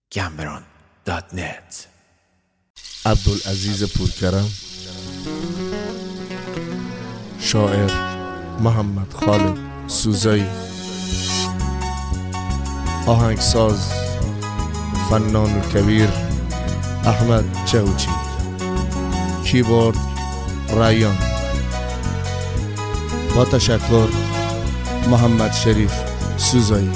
Gamron.net. عبدالعزیز پورکرم، شاعر محمد خالد سوزایی، آهنگساز فنان الکبیر احمد جوچی، کیبورد رایان. با تشکر محمد شریف سوزایی.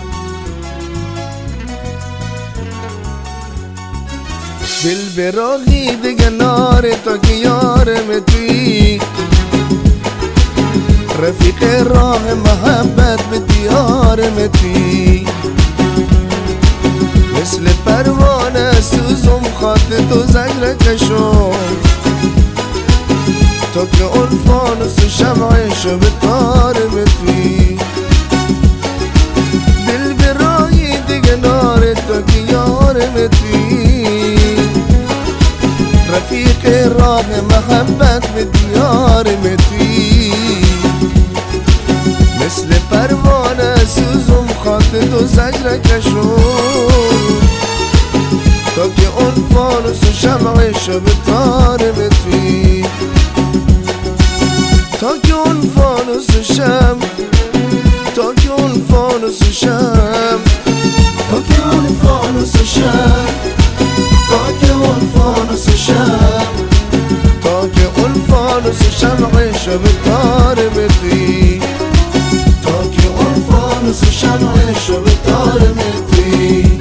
دل براغی دیگه نار تا که یارم توی، رفیق راه محبت به دیارم توی، مثل پروانه سوزم خاط تو زجر کشم، تا که اون فانوس و شمعشو به تارم توی. دل براغی دیگه نار تا که یارم توی، رفیق راه محبت به دیار متی، مثل پروانه سوزم خاط تو زجر کشم، تا که اون فانوس و شمعشو به تار متی، تا که اون فانوس و شم، تا که اون فانوس و شم، تا که اون فانوس و شم، تا که اون فانوس شم، تا که اون فانوس شمعشو به تار متی، تا که اون فانوس شمعشو به تار متی.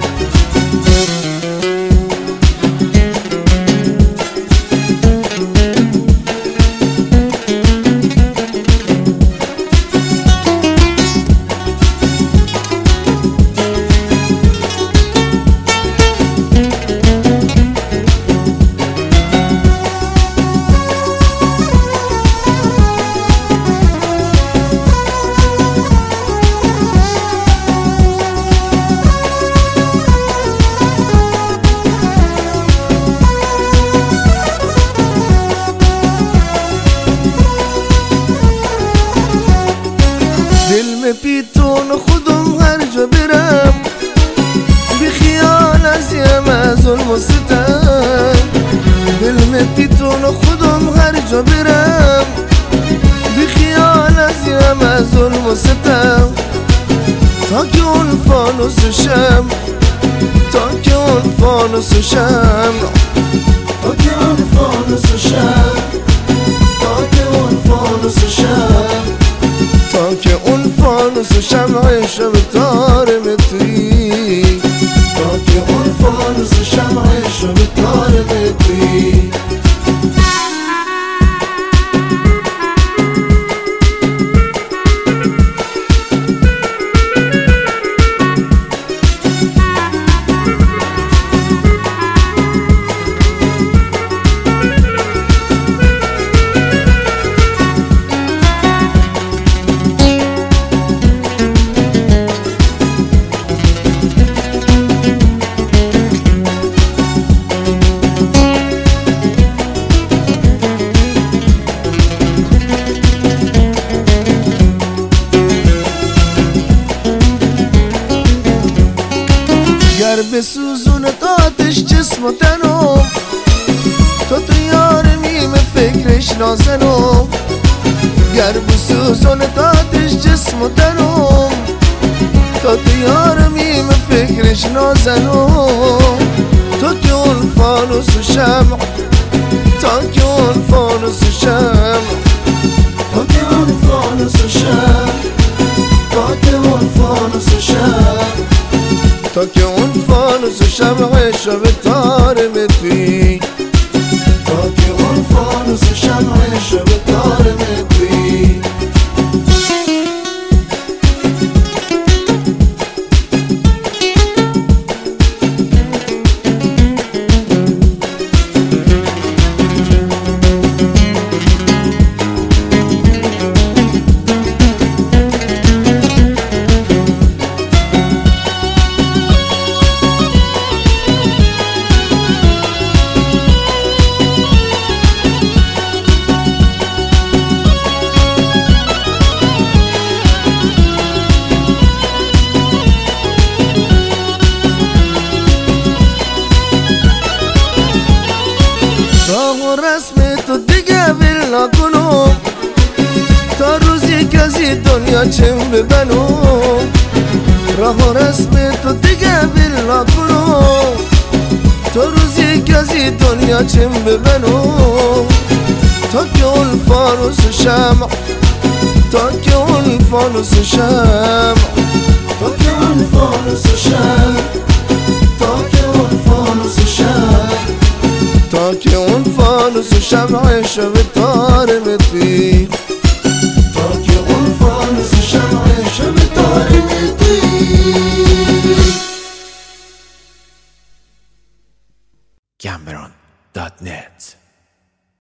دل پیتون خودم هر جا برم، بی خیال ازیم از ظلم و ستم. دل پیتون خودم هر جا برم، بی خیال ازیم از ظلم و ستم، تا که اون فانوس شم، تا که اون فانوس شم، تا که اون فانوس شم، تا که اون فانوس شم، تا که اون فانوس شمعشو به تار متی، تا که اون فانوس شمعشو به تار متی. گر بسوزون آتش جسم و تنم، تو یارمی به فکرش نازنم. گر بسوزون آتش جسم و تنم، تو یارمی به فکرش نازنم، تا که اون فانوس و شمع، تا که اون فانوس و شمع، تا که اون فانوس و شمع، تا که اون فانوس و شمع، تا که اون فانوس شمعشو به تار متی، تا که اون فانوس شمعشو به تار متی. دنیا چم ببنو راه و رسم تو دیگه بلا کنو تو روزی که از این دنیا چم ببنو تا که اون فانوس شمع تا که اون فانوس شمع تا که اون فانوس شمع تا که اون فانوس شمع تا که اون فانوس شمع شب تار متی